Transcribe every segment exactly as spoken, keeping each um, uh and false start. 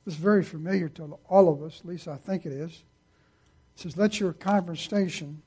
This is very familiar to all of us, at least I think it is. It says, let your conversation,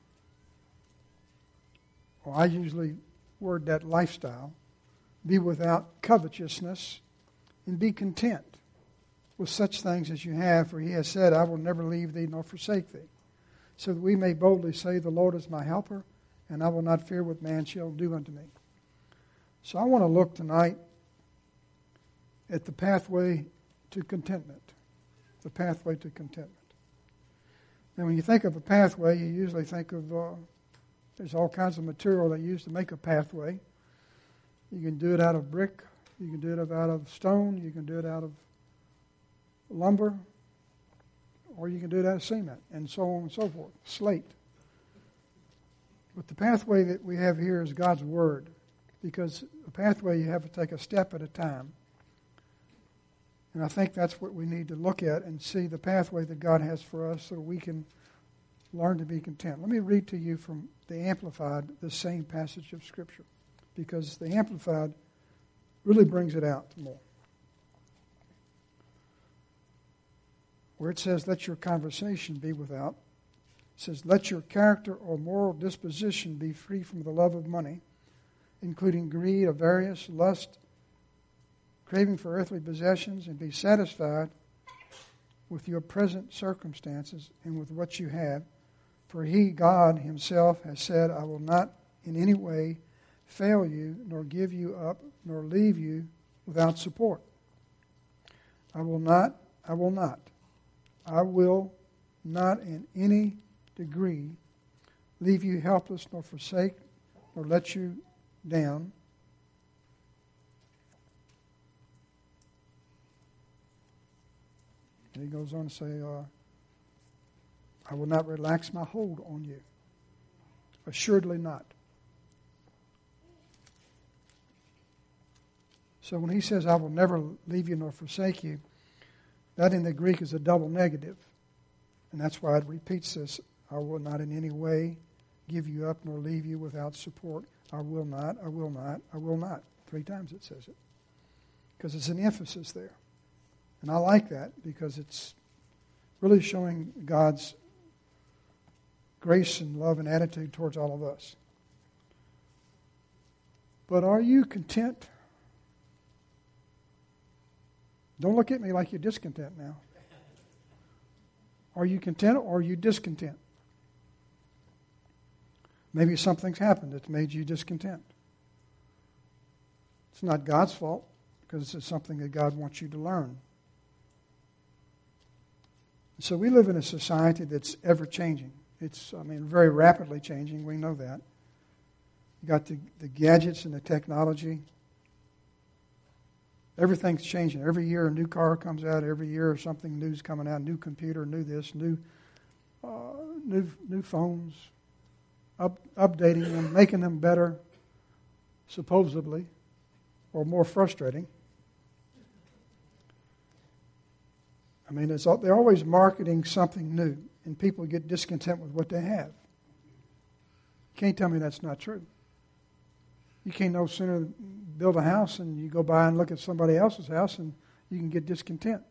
or I usually word that lifestyle, be without covetousness, and be content with such things as you have, for he has said, I will never leave thee nor forsake thee, so that we may boldly say, the Lord is my helper, and I will not fear what man shall do unto me. So I want to look tonight at the pathway to contentment. The pathway to contentment. Now, when you think of a pathway, you usually think of, uh, there's all kinds of material they use to make a pathway. You can do it out of brick. You can do it out of stone. You can do it out of lumber. Or you can do it out of cement, and so on and so forth. Slate. But the pathway that we have here is God's Word. Because a pathway, you have to take a step at a time. And I think that's what we need to look at and see the pathway that God has for us so that we can learn to be content. Let me read to you from the Amplified, the same passage of Scripture, because the Amplified really brings it out more. Where it says, let your conversation be without, it says, let your character or moral disposition be free from the love of money, including greed, avarice, lust, craving for earthly possessions, and be satisfied with your present circumstances and with what you have. For he, God himself, has said, I will not in any way fail you, nor give you up, nor leave you without support. I will not, I will not, I will not in any degree leave you helpless, nor forsake, nor let you down. And he goes on to say, uh, I will not relax my hold on you. Assuredly not. So when he says, I will never leave you nor forsake you, that in the Greek is a double negative. And that's why it repeats this. I will not in any way give you up nor leave you without support. I will not, I will not, I will not. Three times it says it. Because it's an emphasis there. And I like that because it's really showing God's grace and love and attitude towards all of us. But are you content? Don't look at me like you're discontent now. Are you content or are you discontent? Maybe something's happened that's made you discontent. It's not God's fault because it's something that God wants you to learn. So we live in a society that's ever-changing. It's, I mean, very rapidly changing. We know that. You got the, the gadgets and the technology. Everything's changing. Every year a new car comes out. Every year something new's coming out. New computer, new this, new uh, new new phones. Up, updating them, making them better, supposedly, or more frustrating. I mean, it's, they're always marketing something new, and people get discontent with what they have. You can't tell me that's not true. You can't no sooner build a house and you go by and look at somebody else's house and you can get discontent.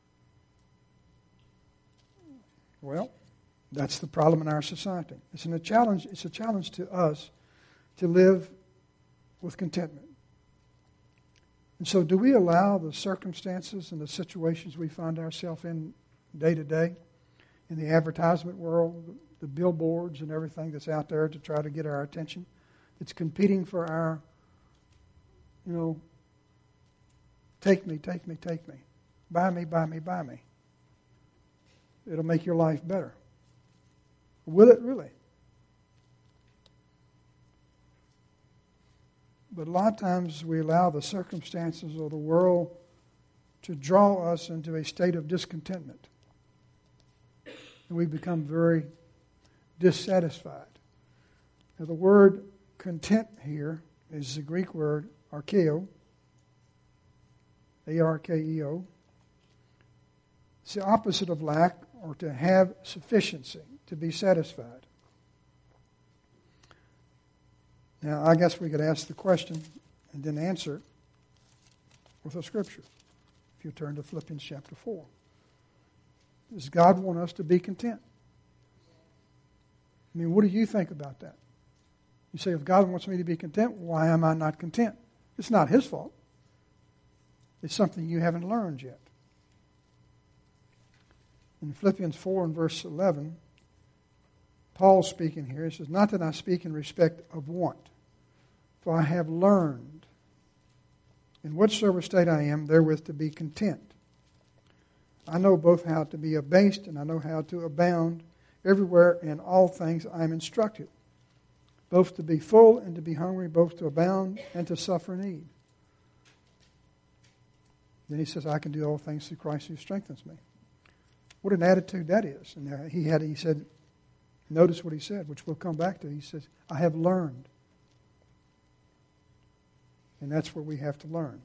Well, that's the problem in our society. It's a challenge. It's a challenge to us to live with contentment. And so, do we allow the circumstances and the situations we find ourselves in day to day, in the advertisement world, the billboards and everything that's out there to try to get our attention? It's competing for our, you know, take me, take me, take me. Buy me, buy me, buy me. It'll make your life better. Will it really? But a lot of times we allow the circumstances of the world to draw us into a state of discontentment. And we become very dissatisfied. Now the word content here is the Greek word arkeo, A R K E O. It's the opposite of lack, or to have sufficiency, to be satisfied. Now, I guess we could ask the question and then answer it with a scripture. If you turn to Philippians chapter four. Does God want us to be content? I mean, what do you think about that? You say, if God wants me to be content, why am I not content? It's not His fault. It's something you haven't learned yet. In Philippians four and verse eleven, Paul's speaking here. He says, not that I speak in respect of want, for I have learned in whatsoever state I am, therewith to be content. I know both how to be abased and I know how to abound. Everywhere in all things I am instructed, both to be full and to be hungry, both to abound and to suffer need. Then he says, I can do all things through Christ who strengthens me. What an attitude that is. And he had, he said, notice what he said, which we'll come back to. He says, I have learned. And that's where we have to learn.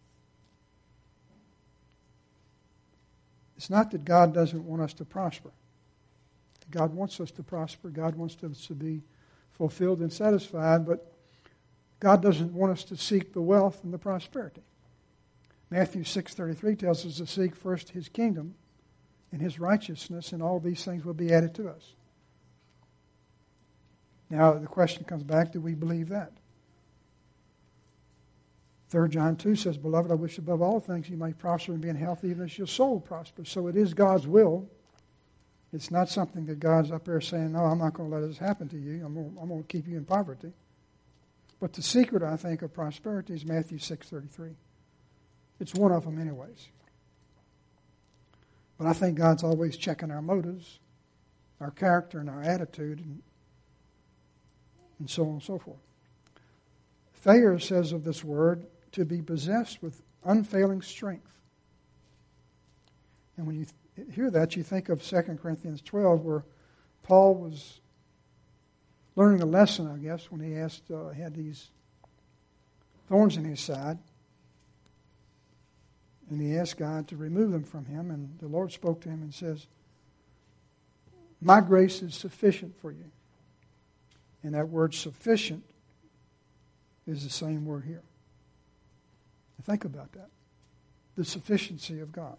It's not that God doesn't want us to prosper. God wants us to prosper. God wants us to be fulfilled and satisfied, but God doesn't want us to seek the wealth and the prosperity. Matthew six thirty-three tells us to seek first His kingdom and His righteousness, and all these things will be added to us. Now the question comes back, do we believe that? Third John two says, Beloved, I wish above all things you may prosper and be in health, even as your soul prospers. So it is God's will. It's not something that God's up there saying, no, I'm not going to let this happen to you. I'm going, I'm going to keep you in poverty. But the secret, I think, of prosperity is Matthew six thirty-three. It's one of them anyways. But I think God's always checking our motives, our character, and our attitude, and, and so on and so forth. Thayer says of this word, to be possessed with unfailing strength. And when you hear that, you think of Second Corinthians twelve, where Paul was learning a lesson, I guess, when he asked, uh, had these thorns in his side, and he asked God to remove them from him, and the Lord spoke to him and says, my grace is sufficient for you. And that word sufficient is the same word here. Think about that. The sufficiency of God.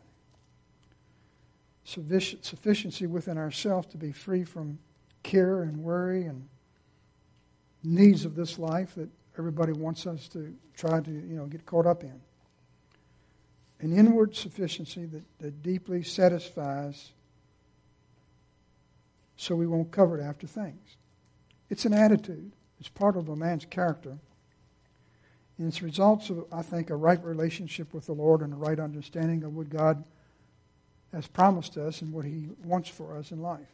Sufficiency within ourselves to be free from care and worry and needs of this life that everybody wants us to try to, you know, get caught up in. An inward sufficiency that, that deeply satisfies so we won't covet after things. It's an attitude. It's part of a man's character. And it's results of, I think, a right relationship with the Lord and a right understanding of what God has promised us and what He wants for us in life.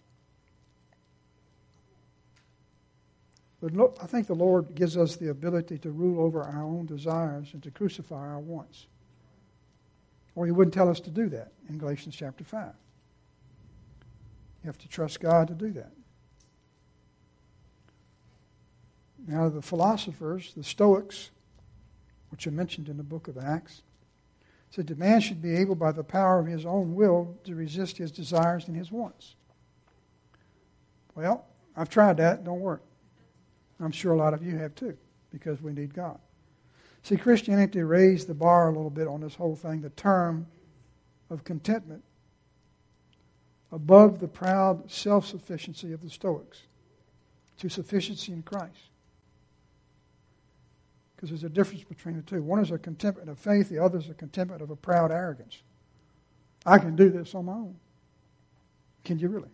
But look, I think the Lord gives us the ability to rule over our own desires and to crucify our wants. Or He wouldn't tell us to do that in Galatians chapter five. You have to trust God to do that. Now, the philosophers, the Stoics, which are mentioned in the book of Acts, said that man should be able by the power of his own will to resist his desires and his wants. Well, I've tried that. Don't work. I'm sure a lot of you have too, because we need God. See, Christianity raised the bar a little bit on this whole thing, the term of contentment, above the proud self-sufficiency of the Stoics, to sufficiency in Christ. Because there's a difference between the two. One is a contentment of faith, the other is a contentment of a proud arrogance. I can do this on my own. Can you really?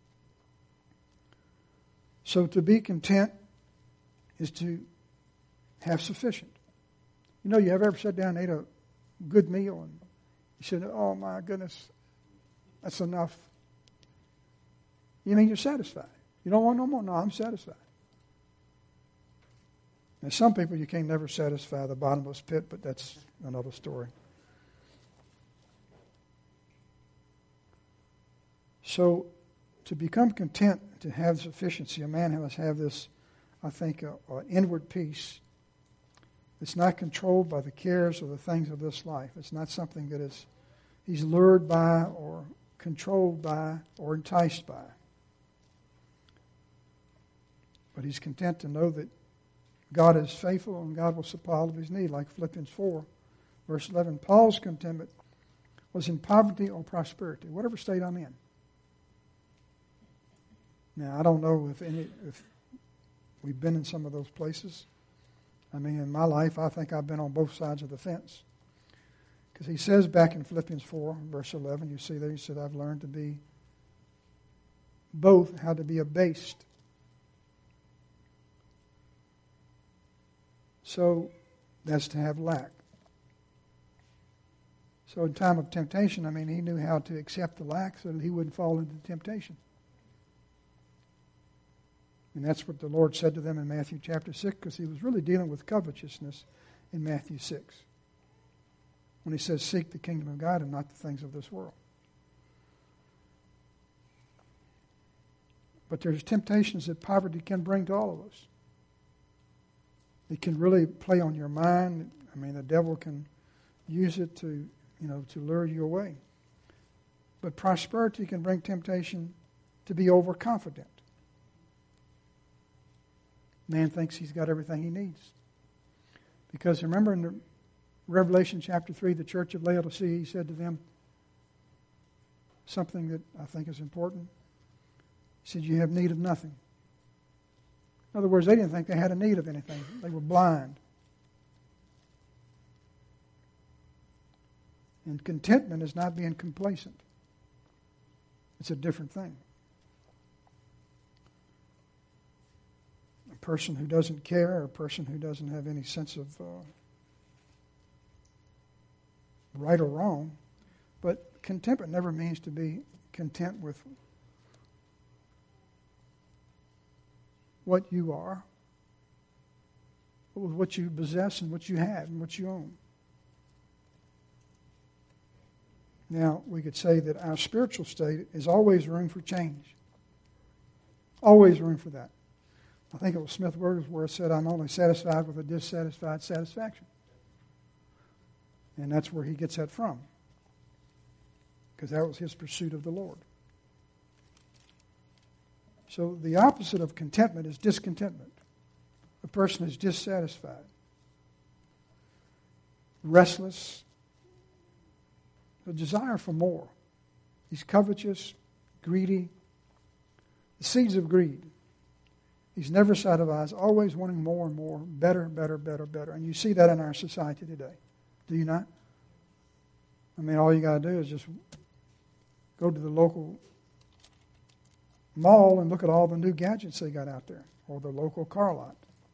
So to be content is to have sufficient. You know, you have ever sat down and ate a good meal and you said, oh my goodness, that's enough. You mean you're satisfied? You don't want no more? No, I'm satisfied. And some people you can never satisfy the bottomless pit, but that's another story. So to become content, to have sufficiency, a man must have this, I think, uh, uh, inward peace. It's not controlled by the cares or the things of this life. It's not something that is he's lured by or controlled by or enticed by. But he's content to know that God is faithful and God will supply all of his need, like Philippians four, verse eleven. Paul's contentment was in poverty or prosperity, whatever state I'm in. Now, I don't know if any if we've been in some of those places. I mean, in my life, I think I've been on both sides of the fence. Because he says back in Philippians four, verse eleven, you see there, he said, I've learned to be both, how to be abased. So that's to have lack. So in time of temptation, I mean, he knew how to accept the lack so that he wouldn't fall into temptation. And that's what the Lord said to them in Matthew chapter six, because he was really dealing with covetousness in Matthew six. When he says, seek the kingdom of God and not the things of this world. But there's temptations that poverty can bring to all of us. It can really play on your mind. I mean, the devil can use it to, you know, to lure you away. But prosperity can bring temptation to be overconfident. Man thinks he's got everything he needs. Because remember in the Revelation chapter three, the church of Laodicea, he said to them something that I think is important. He said, you have need of nothing. In other words, they didn't think they had a need of anything. They were blind. And contentment is not being complacent. It's a different thing. A person who doesn't care, or a person who doesn't have any sense of uh, right or wrong. But contentment never means to be content with what you are, but with what you possess and what you have and what you own. Now, we could say that our spiritual state is always room for change. Always room for that. I think it was Smith Wigglesworth said, I'm only satisfied with a dissatisfied satisfaction. And that's where he gets that from. Because that was his pursuit of the Lord. So the opposite of contentment is discontentment. A person is dissatisfied, restless, a desire for more. He's covetous, greedy, the seeds of greed. He's never satisfied, always wanting more and more, better, better, better, better. And you see that in our society today. Do you not? I mean, all you got to do is just go to the local mall and look at all the new gadgets they got out there, or the local car lot.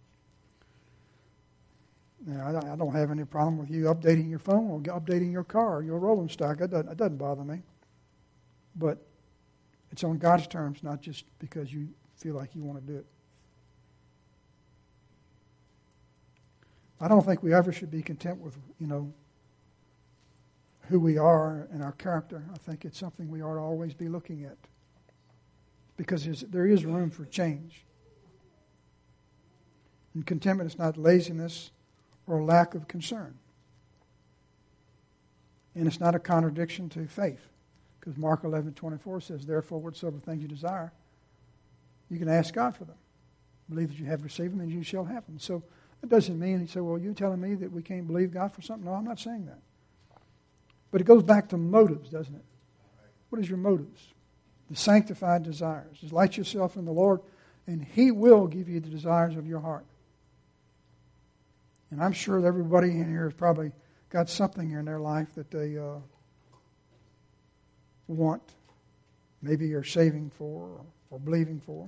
Now, I don't have any problem with you updating your phone or updating your car or your rolling stock. It doesn't, it doesn't bother me. But it's on God's terms, not just because you feel like you want to do it. I don't think we ever should be content with, you know, who we are and our character. I think it's something we ought to always be looking at. Because there is room for change. And contentment is not laziness or lack of concern. And it's not a contradiction to faith. Because Mark eleven twenty-four says, therefore, whatsoever things you desire, you can ask God for them. Believe that you have received them and you shall have them. So that doesn't mean, he said, well, you're telling me that we can't believe God for something? No, I'm not saying that. But it goes back to motives, doesn't it? What is your motives? The sanctified desires. Delight yourself in the Lord, and He will give you the desires of your heart. And I'm sure that everybody in here has probably got something in their life that they uh, want, maybe are saving for or, or believing for.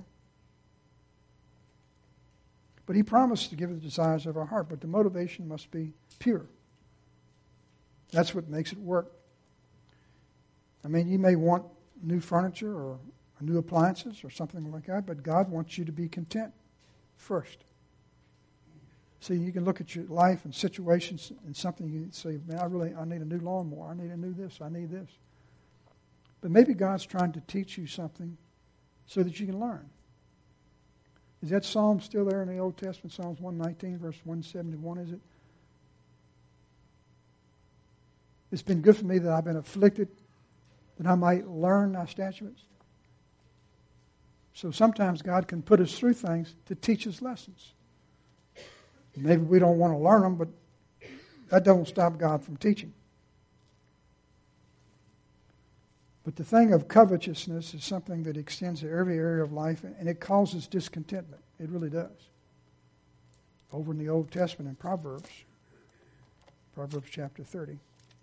But He promised to give the desires of our heart, but the motivation must be pure. That's what makes it work. I mean, you may want new furniture or, or new appliances or something like that, but God wants you to be content first. See, you can look at your life and situations and something you say, man, I really, I need a new lawnmower. I need a new this. I need this. But maybe God's trying to teach you something so that you can learn. Is that psalm still there in the Old Testament? Psalms one nineteen, verse one seventy-one, is it? It's been good for me that I've been afflicted, that I might learn thy statutes. So sometimes God can put us through things to teach us lessons. Maybe we don't want to learn them, but that doesn't stop God from teaching. But the thing of covetousness is something that extends to every area of life, and it causes discontentment. It really does. Over in the Old Testament in Proverbs, Proverbs chapter thirty.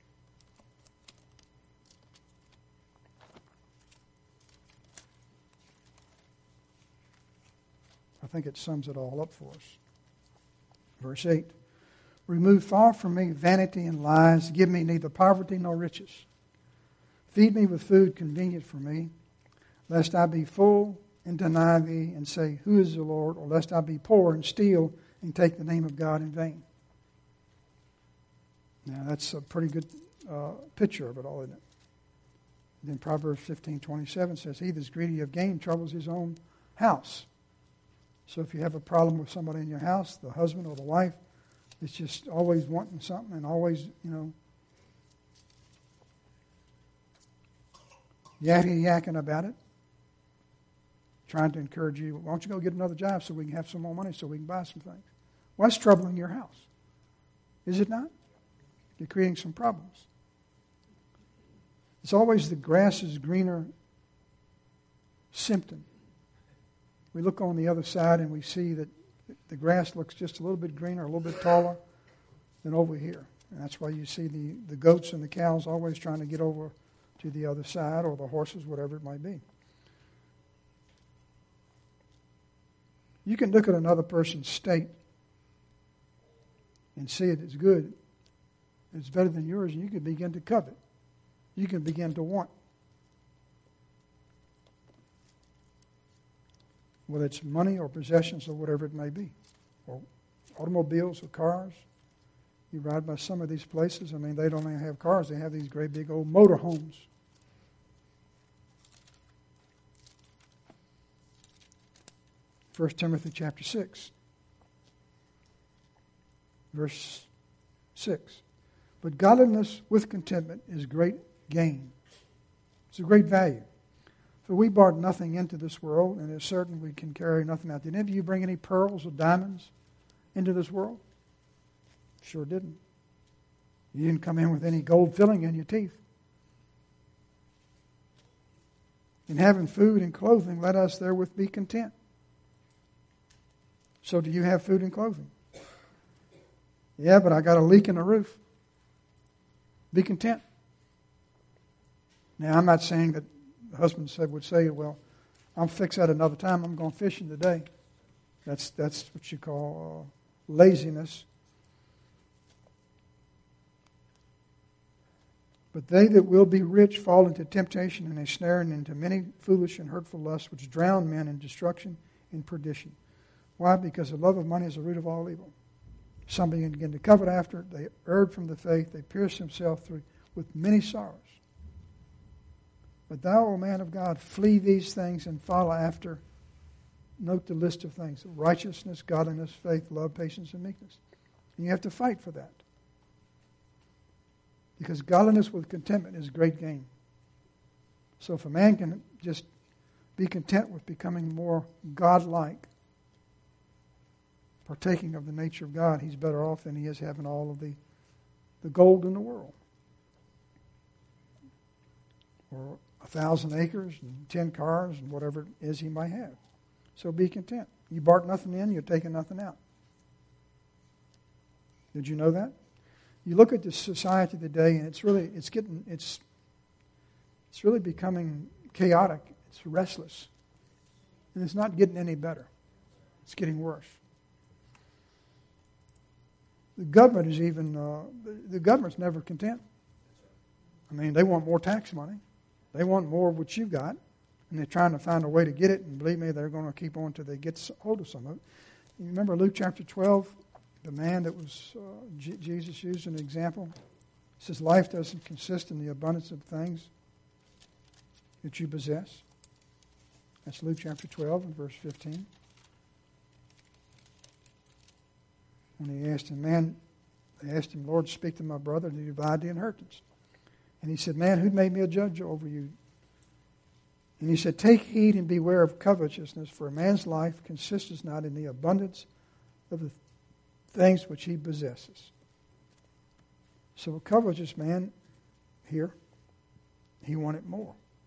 I think it sums it all up for us. Verse eight. Remove far from me vanity and lies. Give me neither poverty nor riches. Feed me with food convenient for me, lest I be full and deny thee and say, who is the Lord? Or lest I be poor and steal and take the name of God in vain. Now that's a pretty good uh, picture of it all, isn't it? Then Proverbs fifteen twenty-seven says, he that is greedy of gain troubles his own house. So if you have a problem with somebody in your house, the husband or the wife, it's just always wanting something and always, you know, yakking yakking about it, trying to encourage you, why don't you go get another job so we can have some more money so we can buy some things? Well, that's troubling your house. Is it not? You're creating some problems. It's always the grass is greener symptom. We look on the other side and we see that the grass looks just a little bit greener, a little bit taller than over here. And that's why you see the, the goats and the cows always trying to get over to the other side, or the horses, whatever it might be. You can look at another person's state and see it as good. It's better than yours, and you can begin to covet. You can begin to want. Whether it's money or possessions or whatever it may be. Or automobiles or cars. You ride by some of these places, I mean, they don't even have cars. They have these great big old motor homes. First Timothy chapter six, verse six. But godliness with contentment is great gain. It's a great value. For we brought nothing into this world, and it's certain we can carry nothing out. Did any of you bring any pearls or diamonds into this world? Sure didn't. You didn't come in with any gold filling in your teeth. In having food and clothing, let us therewith be content. So do you have food and clothing? Yeah, but I got a leak in the roof. Be content. Now, I'm not saying that the husband said would say, well, I'll fix that another time. I'm going fishing today. That's that's what you call uh, laziness. But they that will be rich fall into temptation and a snare and into many foolish and hurtful lusts, which drown men in destruction and perdition. Why? Because the love of money is the root of all evil. Some begin to covet after it. They erred from the faith. They pierce themselves through with many sorrows. But thou, O man of God, flee these things and follow after. Note the list of things. Righteousness, godliness, faith, love, patience, and meekness. And you have to fight for that. Because godliness with contentment is great gain. So if a man can just be content with becoming more God-like, partaking of the nature of God, he's better off than he is having all of the, the gold in the world. Or a thousand acres and ten cars and whatever it is he might have. So be content. You brought nothing in, you're taking nothing out. Did you know that? You look at the society today, and it's really it's getting it's it's really becoming chaotic. It's restless, and it's not getting any better. It's getting worse. The government is even uh, the, the government's never content. I mean, they want more tax money. They want more of what you've got, and they're trying to find a way to get it. And believe me, they're going to keep on until they get hold of some of it. You remember Luke chapter twelve, the man that was uh, J- Jesus used an example. He says, life doesn't consist in the abundance of things that you possess. That's Luke chapter twelve and verse fifteen. When he asked him, man, they asked him, Lord, speak to my brother to divide the inheritance. And he said, man, who made me a judge over you? And he said, take heed and beware of covetousness, for a man's life consists not in the abundance of the things which he possesses. So a covetous man here, he wanted more.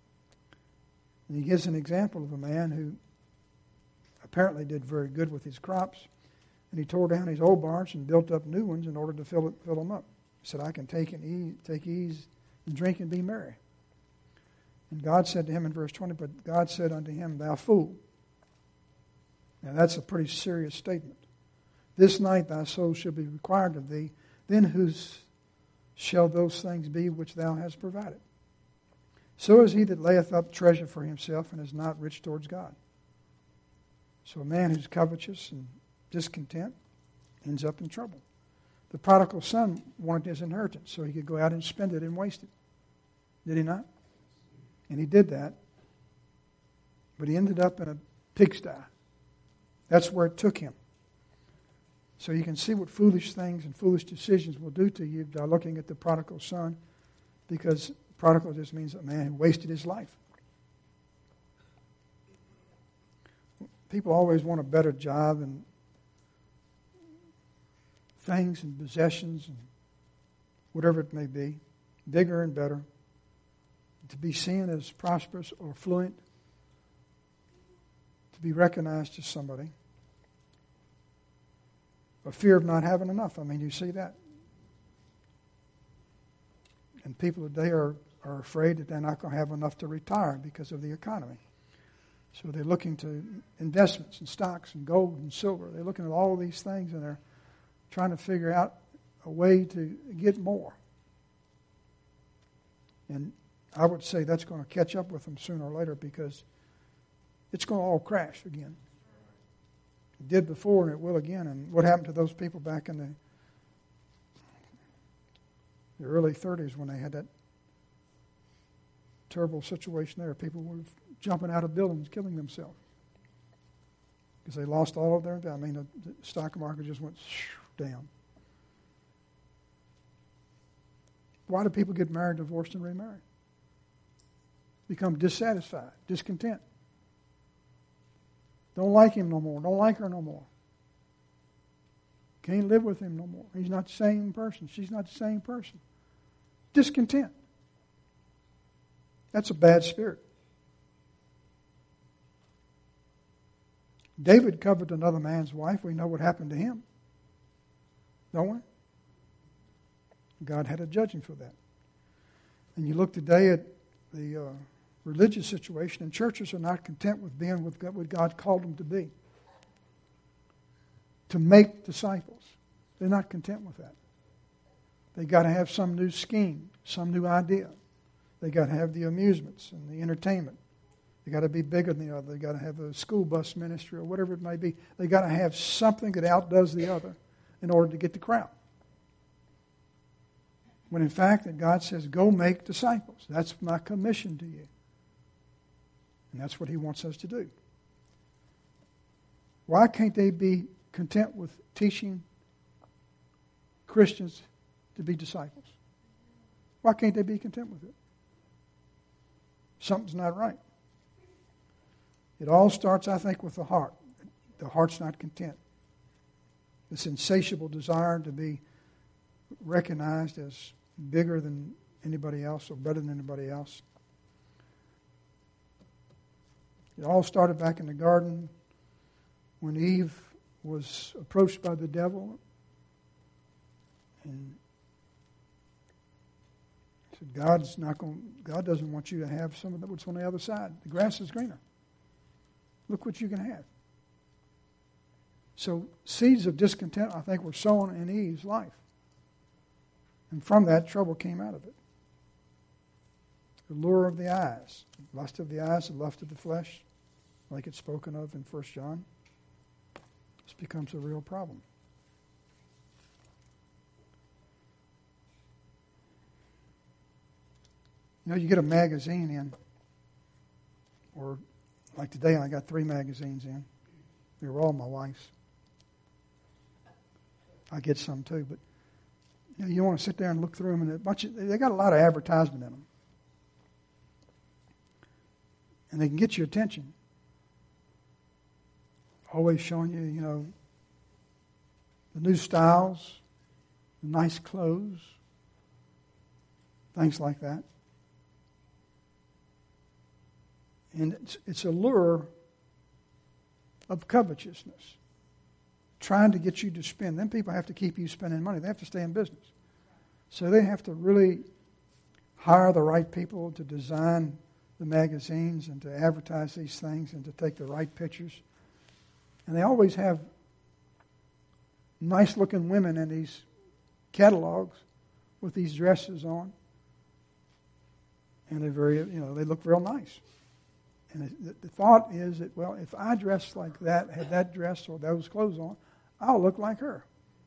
And he gives an example of a man who apparently did very good with his crops, and he tore down his old barns and built up new ones in order to fill, it, fill them up. He said, I can take, and eat, take ease and drink and be merry. And God said to him in verse twenty, but God said unto him, thou fool. Now that's a pretty serious statement. This night thy soul shall be required of thee. Then whose shall those things be which thou hast provided? So is he that layeth up treasure for himself and is not rich towards God. So a man who's covetous and discontent ends up in trouble. The prodigal son wanted his inheritance so he could go out and spend it and waste it. Did he not? And he did that. But he ended up in a pigsty. That's where it took him. So you can see what foolish things and foolish decisions will do to you by looking at the prodigal son, because prodigal just means a man who wasted his life. People always want a better job and things and possessions and whatever it may be, bigger and better, to be seen as prosperous or fluent, to be recognized as somebody. A fear of not having enough. I mean, you see that. And people today are, are afraid that they're not going to have enough to retire because of the economy. So they're looking to investments and stocks and gold and silver. They're looking at all of these things and they're trying to figure out a way to get more. And I would say that's going to catch up with them sooner or later, because it's going to all crash again. It did before and it will again. And what happened to those people back in the, the early thirties when they had that terrible situation there? People were jumping out of buildings, killing themselves because they lost all of their, I mean, the, the stock market just went down. Why do people get married, divorced, and remarried? Become dissatisfied, discontent. Don't like him no more. Don't like her no more. Can't live with him no more. He's not the same person. She's not the same person. Discontent. That's a bad spirit. David coveted another man's wife. We know what happened to him. Don't we? God had to judge him for that. And you look today at the uh, religious situation, and churches are not content with being with God, what God called them to be. To make disciples. They're not content with that. They got to have some new scheme, some new idea. They got to have the amusements and the entertainment. They got to be bigger than the other. They got to have a school bus ministry or whatever it may be. They got to have something that outdoes the other in order to get the crowd. When in fact that God says, go make disciples. That's my commission to you. And that's what he wants us to do. Why can't they be content with teaching Christians to be disciples? Why can't they be content with it? Something's not right. It all starts, I think, with the heart. The heart's not content. This insatiable desire to be recognized as bigger than anybody else or better than anybody else. It all started back in the garden when Eve was approached by the devil and said, God's not going, God doesn't want you to have some of what's on the other side. The grass is greener. Look what you can have. So seeds of discontent, I think, were sown in Eve's life. And from that, trouble came out of it. The lure of the eyes, the lust of the eyes, the lust of the flesh, like it's spoken of in First John. This becomes a real problem. You know, you get a magazine in, or like today I got three magazines in. They were all my wife's. I get some too, but you know, you want to sit there and look through them, and a bunch of, they got a lot of advertisement in them. And they can get your attention. Always showing you, you know, the new styles, the nice clothes, things like that. And it's, it's a lure of covetousness, trying to get you to spend. Then people have to keep you spending money. They have to stay in business. So they have to really hire the right people to design the magazines and to advertise these things and to take the right pictures. And they always have nice-looking women in these catalogs with these dresses on. And they're very, you know, they look real nice. And the, the thought is that, well, if I dress like that, had that dress or those clothes on, I'll look like her.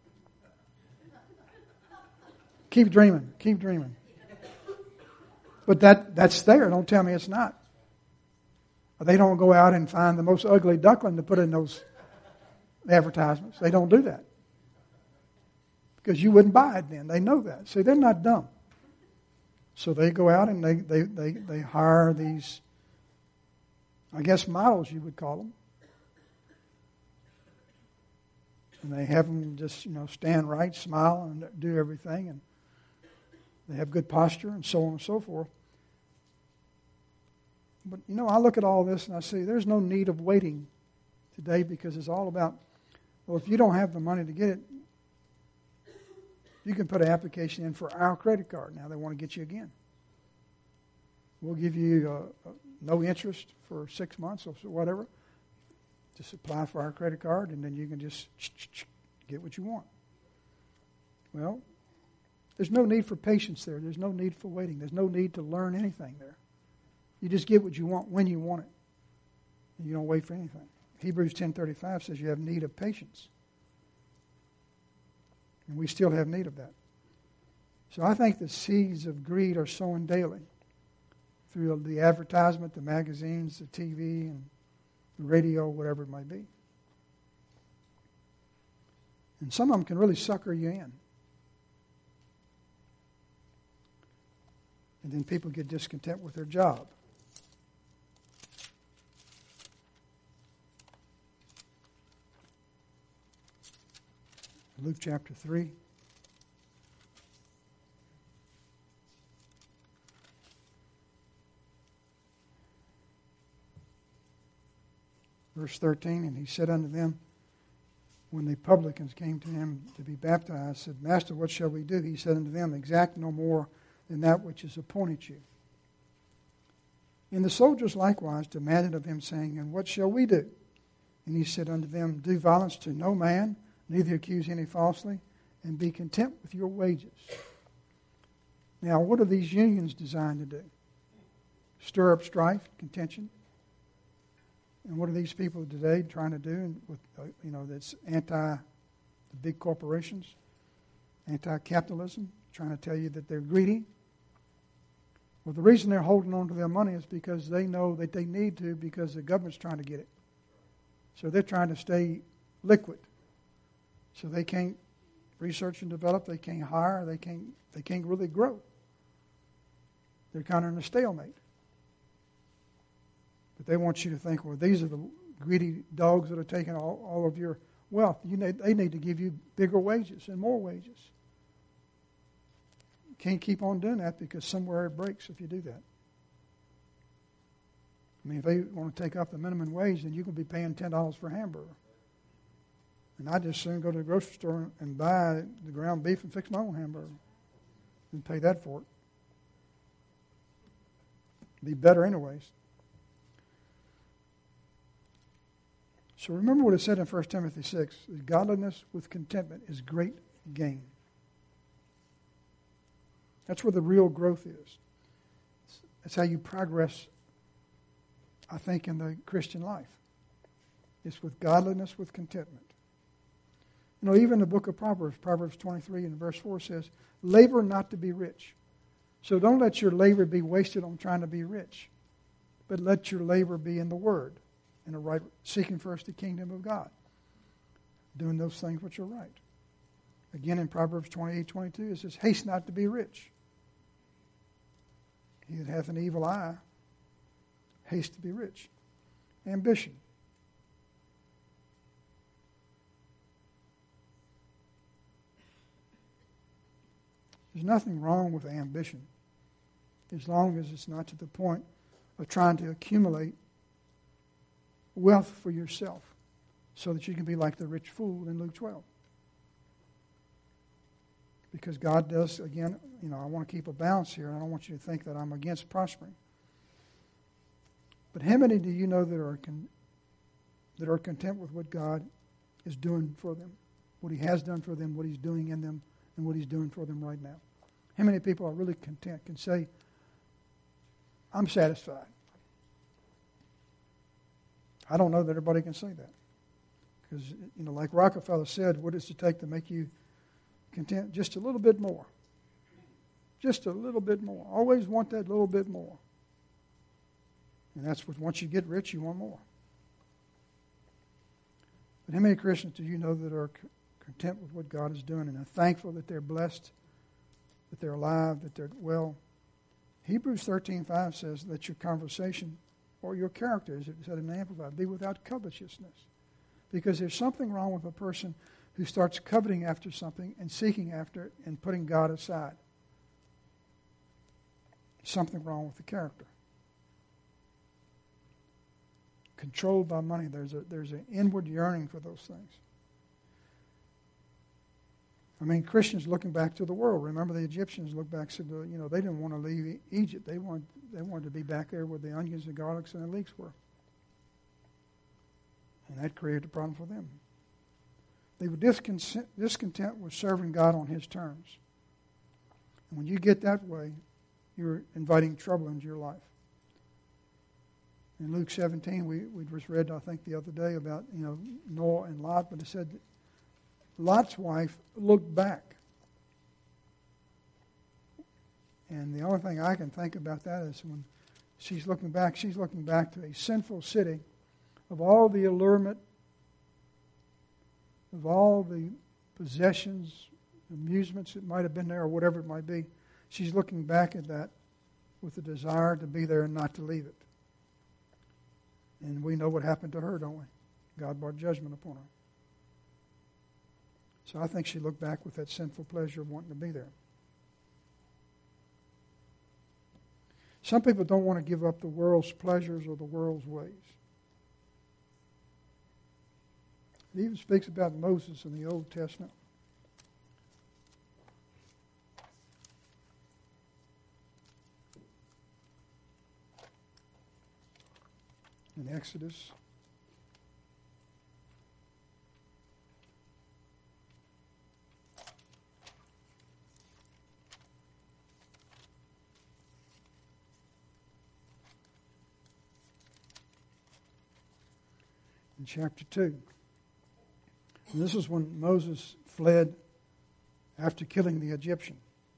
Keep dreaming. Keep dreaming. But that that's there. Don't tell me it's not. They don't go out and find the most ugly duckling to put in those advertisements. They don't do that. Because you wouldn't buy it then. They know that. See, they're not dumb. So they go out and they, they, they, they hire these, I guess, models you would call them. And they have them just, you know, stand right, smile, and do everything. And they have good posture and so on and so forth. But, you know, I look at all this and I see there's no need of waiting today because it's all about, well, if you don't have the money to get it, you can put an application in for our credit card. Now they want to get you again. We'll give you uh, no interest for six months or whatever. Just apply for our credit card, and then you can just get what you want. Well, there's no need for patience there. There's no need for waiting. There's no need to learn anything there. You just get what you want when you want it. And you don't wait for anything. Hebrews ten thirty-five says you have need of patience. And we still have need of that. So I think the seeds of greed are sown daily through the advertisement, the magazines, the T V, and the radio, whatever it might be. And some of them can really sucker you in. And then people get discontent with their job. Luke chapter three. Verse thirteen, and he said unto them, when the publicans came to him to be baptized, said, Master, what shall we do? He said unto them, exact no more than that which is appointed you. And the soldiers likewise demanded of him, saying, and what shall we do? And he said unto them, do violence to no man, neither accuse any falsely, and be content with your wages. Now, what are these unions designed to do? Stir up strife, contention. And what are these people today trying to do with, uh, you know, that's anti the big corporations, anti-capitalism, trying to tell you that they're greedy? Well, the reason they're holding on to their money is because they know that they need to because the government's trying to get it. So they're trying to stay liquid. So they can't research and develop, they can't hire, they can't they can't really grow. They're kind of in a stalemate. But they want you to think, well, these are the greedy dogs that are taking all, all of your wealth. You need, they need to give you bigger wages and more wages. You can't keep on doing that because somewhere it breaks if you do that. I mean, if they want to take up the minimum wage, then you can be paying ten dollars for a hamburger. And I just soon go to the grocery store and buy the ground beef and fix my own hamburger and pay that for it. Be better anyways. So remember what it said in First Timothy six. Godliness with contentment is great gain. That's where the real growth is. That's how you progress, I think, in the Christian life. It's with godliness with contentment. You know, even the book of Proverbs, Proverbs twenty-three and verse four says, labor not to be rich. So don't let your labor be wasted on trying to be rich, but let your labor be in the Word, in a right, seeking first the kingdom of God, doing those things which are right. Again, in Proverbs twenty-eight twenty-two, it says, haste not to be rich. He that hath an evil eye, haste to be rich. Ambition. There's nothing wrong with ambition as long as it's not to the point of trying to accumulate wealth for yourself so that you can be like the rich fool in Luke twelve. Because God does, again, you know, I want to keep a balance here, and I don't want you to think that I'm against prospering. But how many do you know that are con- that are content with what God is doing for them, what He has done for them, what He's doing in them, and what He's doing for them right now? How many people are really content, can say, I'm satisfied? I don't know that everybody can say that. Because, you know, like Rockefeller said, what does it take to make you content? Just a little bit more. Just a little bit more. Always want that little bit more. And that's what, once you get rich, you want more. But how many Christians do you know that are content with what God is doing and are thankful that they're blessed, that they're alive, that they're well? Hebrews thirteen five says that your conversation or your character, as it said in the Amplified, be without covetousness. Because there's something wrong with a person who starts coveting after something and seeking after it and putting God aside. Something wrong with the character. Controlled by money, there's a there's an inward yearning for those things. I mean, Christians looking back to the world. Remember, the Egyptians looked back and said, you know, they didn't want to leave Egypt. They wanted they wanted to be back there where the onions, the garlics, and the leeks were. And that created a problem for them. They were discontent, discontent with serving God on His terms. And when you get that way, you're inviting trouble into your life. In Luke seventeen, we, we just read, I think, the other day about, you know, Noah and Lot, but it said Lot's wife looked back. And the only thing I can think about that is when she's looking back, she's looking back to a sinful city of all the allurement, of all the possessions, amusements that might have been there or whatever it might be. She's looking back at that with a desire to be there and not to leave it. And we know what happened to her, don't we? God brought judgment upon her. So I think she looked back with that sinful pleasure of wanting to be there. Some people don't want to give up the world's pleasures or the world's ways. It even speaks about Moses in the Old Testament. In Exodus. In chapter two. And this is when Moses fled after killing the Egyptian.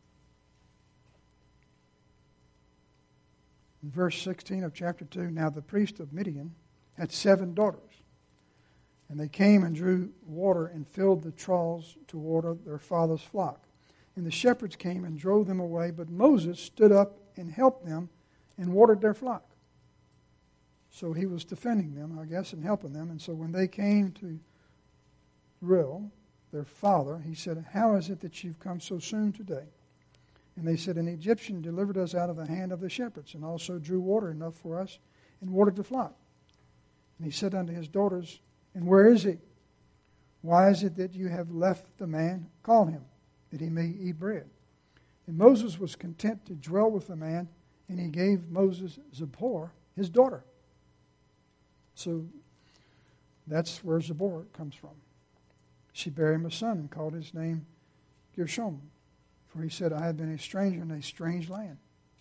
In verse sixteen of chapter two, now the priest of Midian had seven daughters. And they came and drew water and filled the troughs to water their father's flock. And the shepherds came and drove them away, but Moses stood up and helped them and watered their flock. So he was defending them, I guess, and helping them. And so when they came to Reuel, their father, he said, how is it that you've come so soon today? And they said, an Egyptian delivered us out of the hand of the shepherds, and also drew water enough for us, and watered the flock. And he said unto his daughters, and where is he? Why is it that you have left the man? Call him, that he may eat bread. And Moses was content to dwell with the man, and he gave Moses Zipporah, his daughter. So that's where Zipporah comes from. She bare him a son and called his name Gershom. For he said, I have been a stranger in a strange land.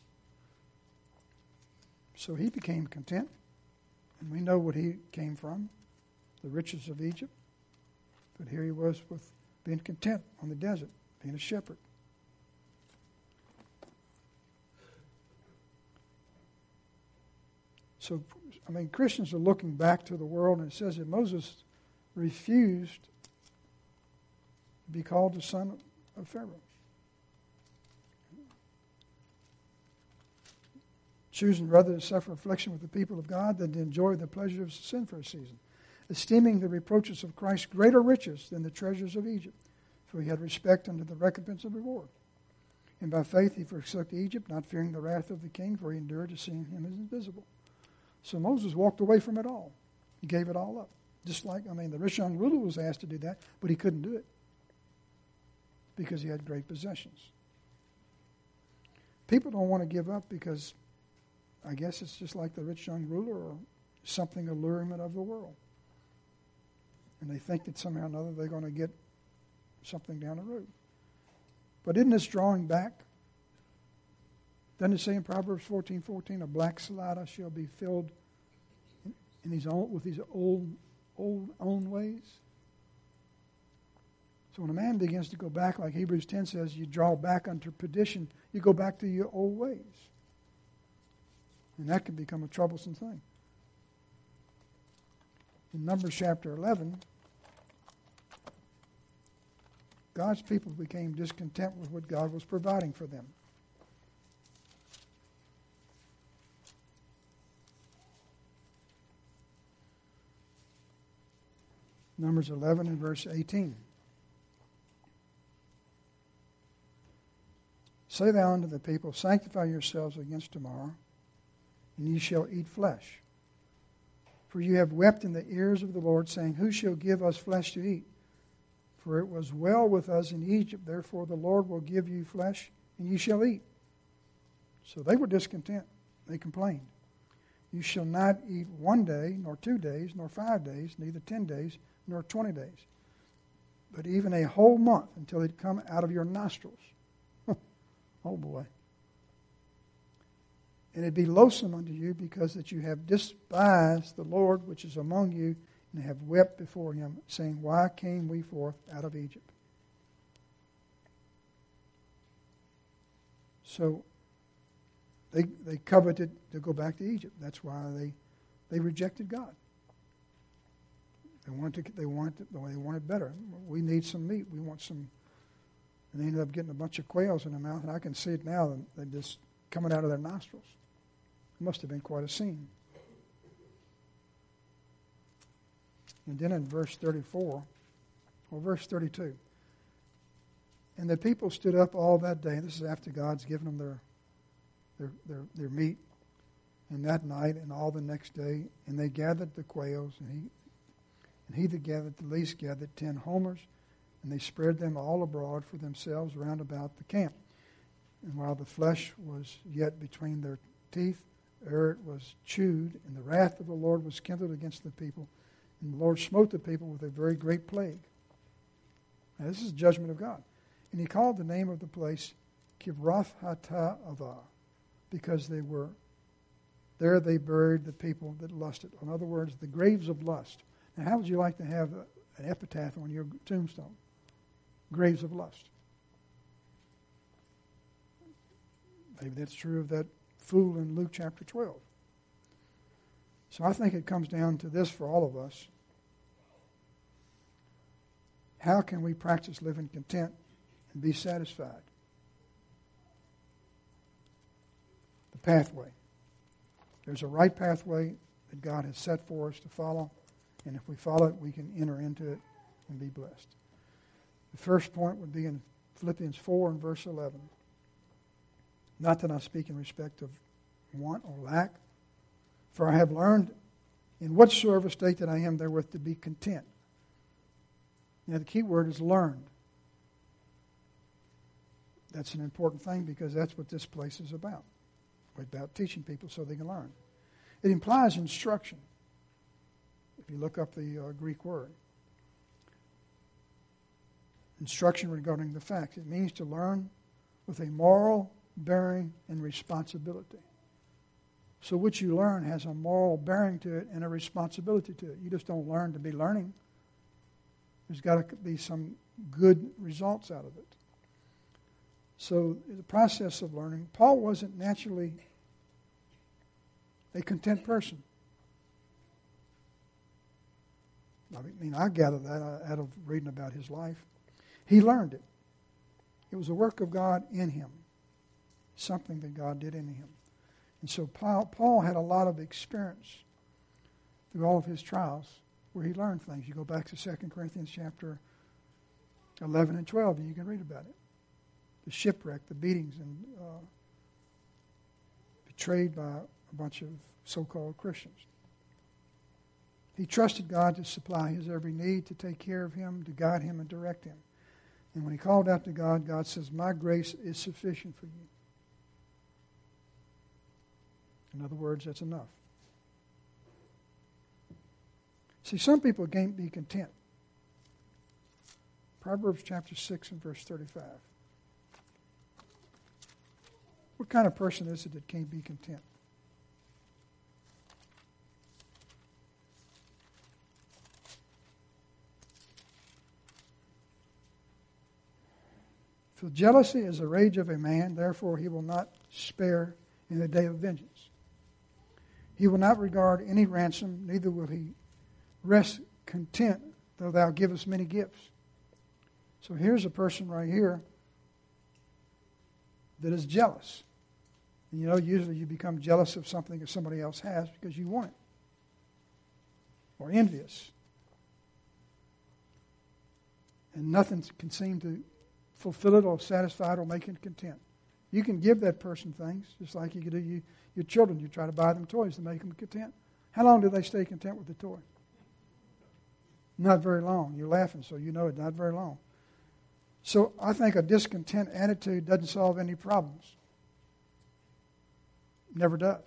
So he became content. And we know what he came from, the riches of Egypt. But here he was with being content on the desert, being a shepherd. So, I mean, Christians are looking back to the world, and it says that Moses refused to be called the son of Pharaoh. Choosing rather to suffer affliction with the people of God than to enjoy the pleasure of sin for a season, esteeming the reproaches of Christ greater riches than the treasures of Egypt, for he had respect unto the recompense of reward. And by faith he forsook Egypt, not fearing the wrath of the king, for he endured to see him as invisible. So Moses walked away from it all. He gave it all up. Just like, I mean, the rich young ruler was asked to do that, but he couldn't do it because he had great possessions. People don't want to give up because I guess it's just like the rich young ruler or something allurement of the world. And they think that somehow or another they're going to get something down the road. But isn't this drawing back? Doesn't it say in Proverbs fourteen fourteen, a black saliva shall be filled in, in his own, with his old, old own ways? So when a man begins to go back, like Hebrews ten says, you draw back unto perdition, you go back to your old ways. And that can become a troublesome thing. In Numbers chapter eleven, God's people became discontent with what God was providing for them. Numbers eleven and verse eighteen. Say thou unto the people, sanctify yourselves against tomorrow, and ye shall eat flesh. For you have wept in the ears of the Lord, saying, who shall give us flesh to eat? For it was well with us in Egypt, therefore the Lord will give you flesh, and ye shall eat. So they were discontent. They complained. You shall not eat one day, nor two days, nor five days, neither ten days, nor twenty days, but even a whole month until it come out of your nostrils. Oh boy. And it be loathsome unto you, because that you have despised the Lord which is among you, and have wept before him, saying, why came we forth out of Egypt? So they they coveted to go back to Egypt. That's why they they rejected God. They wanted to, they wanted they wanted better. We need some meat. We want some. And they ended up getting a bunch of quails in their mouth, and I can see it now. They're just coming out of their nostrils. It must have been quite a scene. And then in verse thirty-four, or verse thirty-two, and the people stood up all that day. This is after God's given them their their their, their meat, and that night and all the next day, and they gathered the quails, and he and he that gathered the least gathered ten homers, and they spread them all abroad for themselves round about the camp. And while the flesh was yet between their teeth, ere it was chewed, and the wrath of the Lord was kindled against the people, and the Lord smote the people with a very great plague. Now, this is the judgment of God. And he called the name of the place Kibroth Hattaavah, because they were there they buried the people that lusted. In other words, the graves of lust. Now, how would you like to have an epitaph on your tombstone? Graves of lust. Maybe that's true of that fool in Luke chapter twelve. So I think it comes down to this for all of us. How can we practice living content and be satisfied? The pathway. There's a right pathway that God has set for us to follow, and if we follow it, we can enter into it and be blessed. The first point would be in Philippians four and verse eleven. Not that I speak in respect of want or lack, for I have learned in whatsoever state that I am therewith to be content. Now the key word is learned. That's an important thing because that's what this place is about. About teaching people so they can learn. It implies instruction. If you look up the uh, Greek word. Instruction regarding the facts. It means to learn with a moral bearing and responsibility. So what you learn has a moral bearing to it and a responsibility to it. You just don't learn to be learning. There's got to be some good results out of it. So the process of learning, Paul wasn't naturally a content person. I mean, I gather that out of reading about his life. He learned it. It was a work of God in him. Something that God did in him. And so Paul, Paul had a lot of experience through all of his trials where he learned things. You go back to Second Corinthians chapter eleven and twelve and you can read about it. The shipwreck, the beatings, and uh, betrayed by a bunch of so-called Christians. He trusted God to supply his every need, to take care of him, to guide him and direct him. And when he called out to God, God says, my grace is sufficient for you. In other words, that's enough. See, some people can't be content. Proverbs chapter six and verse thirty-five. What kind of person is it that can't be content? For jealousy is the rage of a man, therefore he will not spare in the day of vengeance. He will not regard any ransom, neither will he rest content, though thou givest many gifts. So here's a person right here that is jealous. And you know, usually you become jealous of something that somebody else has because you want it. Or envious. And nothing can seem to fulfill it or satisfy it or make it content. You can give that person things, just like you could do you, your children. You try to buy them toys to make them content. How long do they stay content with the toy? Not very long. You're laughing, so you know it, not very long. So I think a discontent attitude doesn't solve any problems. Never does.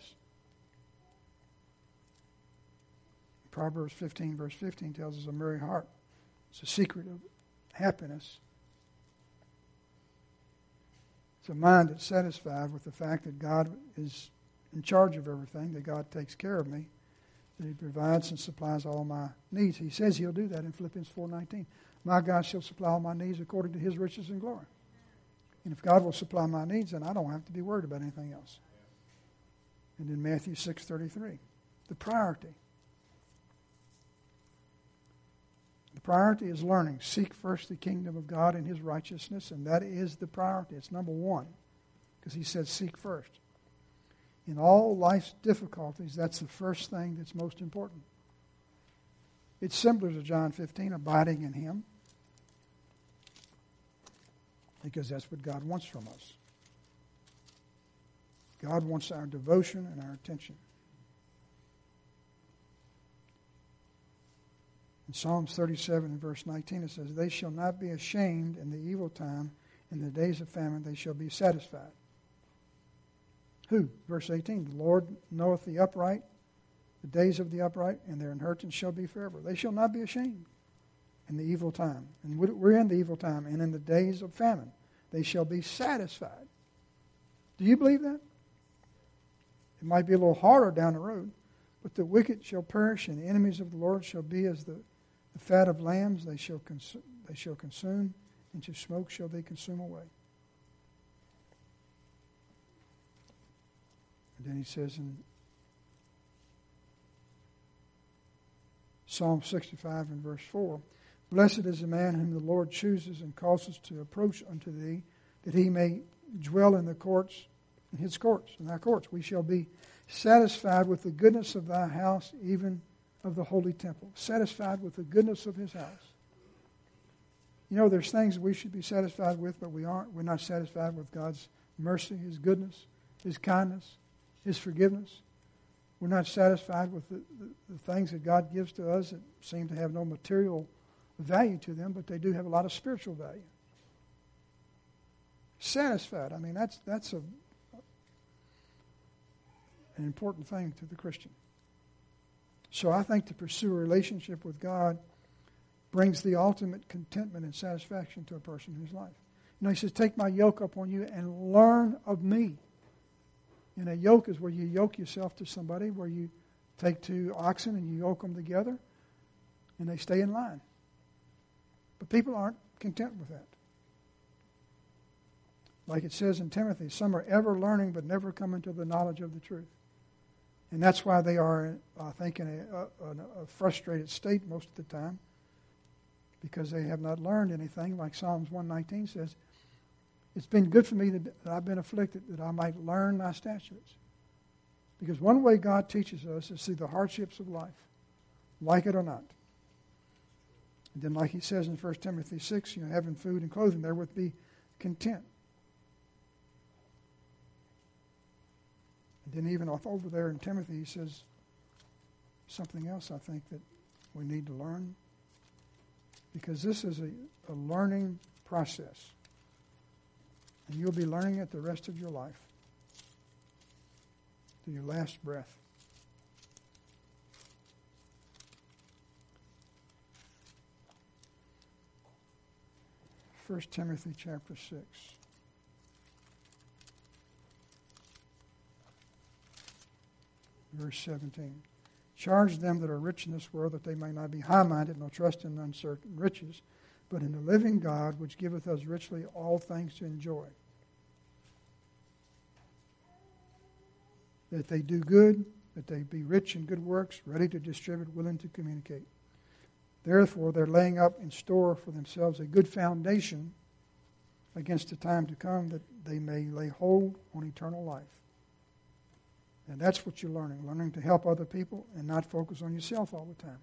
Proverbs fifteen, verse fifteen tells us a merry heart. It's a secret of happiness. It's a mind that's satisfied with the fact that God is in charge of everything, that God takes care of me, that he provides and supplies all my needs. He says he'll do that in Philippians four nineteen. My God shall supply all my needs according to his riches and glory. And if God will supply my needs, then I don't have to be worried about anything else. And in Matthew six thirty-three, the priority. The priority is learning. Seek first the kingdom of God and his righteousness, and that is the priority. It's number one, because he said seek first. In all life's difficulties, that's the first thing that's most important. It's similar to John fifteen, abiding in him, because that's what God wants from us. God wants our devotion and our attention. In Psalms thirty-seven and verse nineteen, it says, they shall not be ashamed in the evil time. In the days of famine they shall be satisfied. Who? Verse eighteen, the Lord knoweth the upright, the days of the upright, and their inheritance shall be forever. They shall not be ashamed in the evil time. And we're in the evil time. And in the days of famine they shall be satisfied. Do you believe that? It might be a little harder down the road, but the wicked shall perish, and the enemies of the Lord shall be as the, the fat of lambs. They shall, consu- they shall consume, and to smoke shall they consume away. And then he says in Psalm sixty-five and verse four, blessed is the man whom the Lord chooses and causes to approach unto thee, that he may dwell in the courts, in his courts, in thy courts. We shall be satisfied with the goodness of thy house, even of the holy temple. Satisfied with the goodness of his house. You know, there's things we should be satisfied with, but we aren't. We're not satisfied with God's mercy, his goodness, his kindness, his forgiveness. We're not satisfied with the, the, the things that God gives to us that seem to have no material value to them, but they do have a lot of spiritual value. Satisfied. I mean, that's that's a an important thing to the Christian. So I think to pursue a relationship with God brings the ultimate contentment and satisfaction to a person in his life. You know, he says, take my yoke upon you and learn of me. And a yoke is where you yoke yourself to somebody, where you take two oxen and you yoke them together, and they stay in line. But people aren't content with that. Like it says in Timothy, some are ever learning but never come into the knowledge of the truth. And that's why they are, I think, in a, a, a frustrated state most of the time, because they have not learned anything. Like Psalms one nineteen says, it's been good for me that I've been afflicted, that I might learn thy statutes. Because one way God teaches us is through the hardships of life, like it or not. And then like he says in First Timothy six, you know, having food and clothing, therewith be content. And then even over there in Timothy, he says something else, I think, that we need to learn, because this is a, a learning process. And you'll be learning it the rest of your life, to your last breath. First Timothy chapter six. Verse seventeen. Charge them that are rich in this world that they may not be high-minded, nor trust in uncertain riches, but in the living God, which giveth us richly all things to enjoy. That they do good, that they be rich in good works, ready to distribute, willing to communicate. Therefore, they're laying up in store for themselves a good foundation against the time to come, that they may lay hold on eternal life. And that's what you're learning, learning to help other people and not focus on yourself all the time.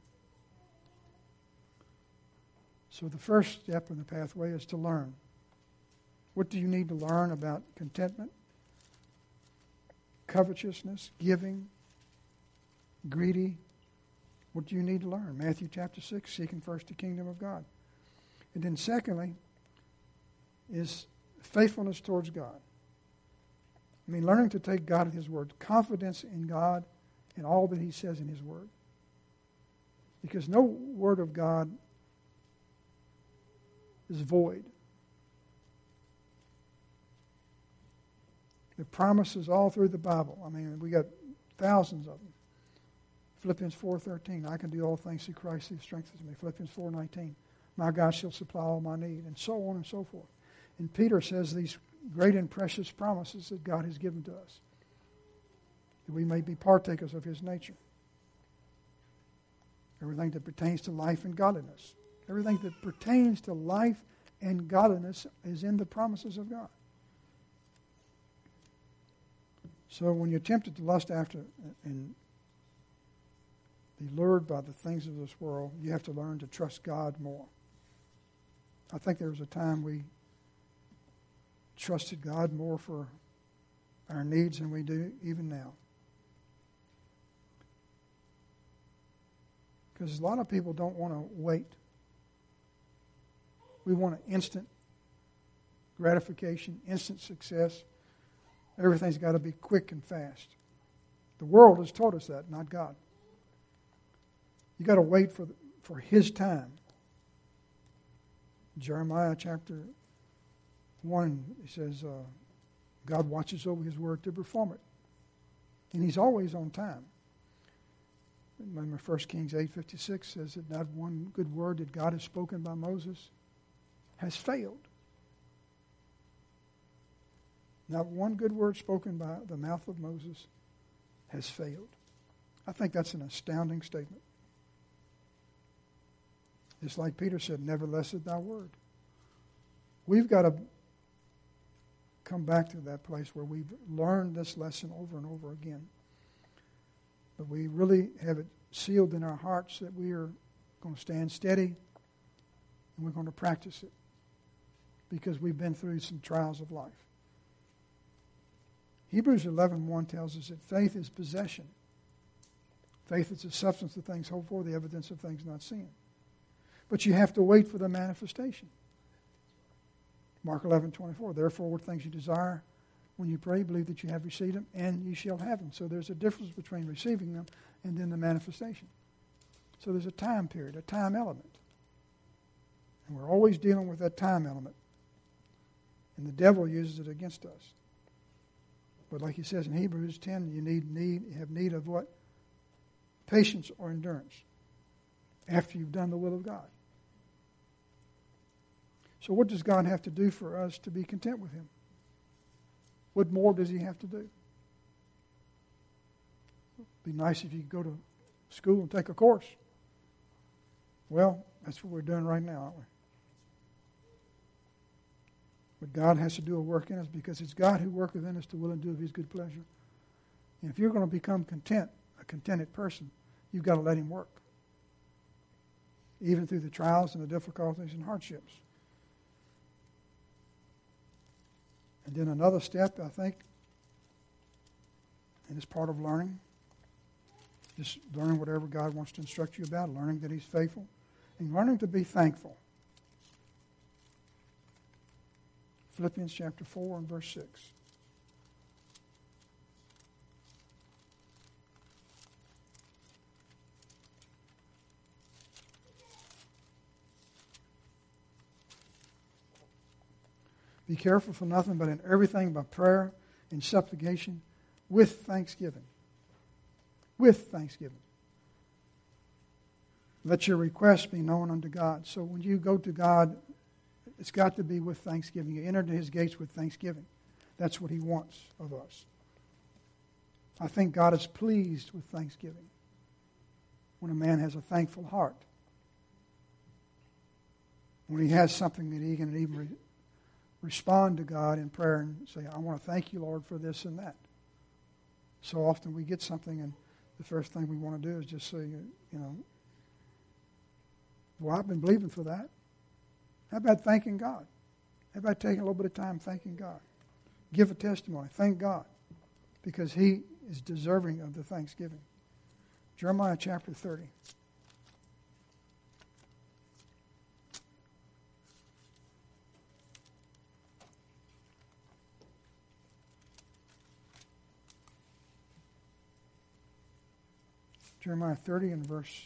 So the first step in the pathway is to learn. What do you need to learn about contentment, covetousness, giving, greedy? What do you need to learn? Matthew chapter six, seeking first the kingdom of God. And then secondly is faithfulness towards God. I mean, learning to take God at His word, confidence in God and all that He says in His word. Because no word of God is void. The promises all through the Bible. I mean, we got thousands of them. Philippians four thirteen, I can do all things through Christ who strengthens me. Philippians four nineteen, my God shall supply all my need, and so on and so forth. And Peter says these great and precious promises that God has given to us, that we may be partakers of His nature. Everything that pertains to life and godliness. Everything that pertains to life and godliness is in the promises of God. So when you're tempted to lust after and be lured by the things of this world, you have to learn to trust God more. I think there was a time we trusted God more for our needs than we do even now. Because a lot of people don't want to wait. We want an instant gratification, instant success. Everything's got to be quick and fast. The world has taught us that, not God. You got to wait for the, for His time. Jeremiah chapter one, it says, uh, God watches over His word to perform it. And He's always on time. Remember First Kings eight fifty-six says that not one good word that God has spoken by Moses has failed. Not one good word spoken by the mouth of Moses has failed. I think that's an astounding statement. Just like Peter said, nevertheless is thy word. We've got to come back to that place where we've learned this lesson over and over again. But we really have it sealed in our hearts that we are going to stand steady and we're going to practice it because we've been through some trials of life. Hebrews eleven one tells us that faith is possession. Faith is the substance of things hoped for, the evidence of things not seen. But you have to wait for the manifestation. Mark eleven twenty-four, therefore what things you desire when you pray, believe that you have received them, and you shall have them. So there's a difference between receiving them and then the manifestation. So there's a time period, a time element. And we're always dealing with that time element. And the devil uses it against us. But like he says in Hebrews ten, you need need you have need of what? Patience or endurance after you've done the will of God. So what does God have to do for us to be content with Him? What more does He have to do? It'd be nice if you could go to school and take a course. Well, that's what we're doing right now, aren't we? But God has to do a work in us because it's God who worketh in us to will and do of His good pleasure. And if you're going to become content, a contented person, you've got to let Him work. Even through the trials and the difficulties and hardships. And then another step, I think, and it's part of learning, Just learning whatever God wants to instruct you about, learning that He's faithful, and learning to be thankful. Philippians chapter four and verse six. Be careful for nothing, but in everything by prayer and supplication with thanksgiving. With thanksgiving. Let your requests be known unto God. So when you go to God, it's got to be with thanksgiving. You enter into His gates with thanksgiving. That's what He wants of us. I think God is pleased with thanksgiving when a man has a thankful heart. When he has something that he can even re- respond to God in prayer and say, I want to thank you, Lord, for this and that. So often we get something and the first thing we want to do is just say, you know, well, I've been believing for that. How about thanking God? How about taking a little bit of time thanking God? Give a testimony. Thank God. Because He is deserving of the thanksgiving. Jeremiah chapter thirty. Jeremiah thirty and verse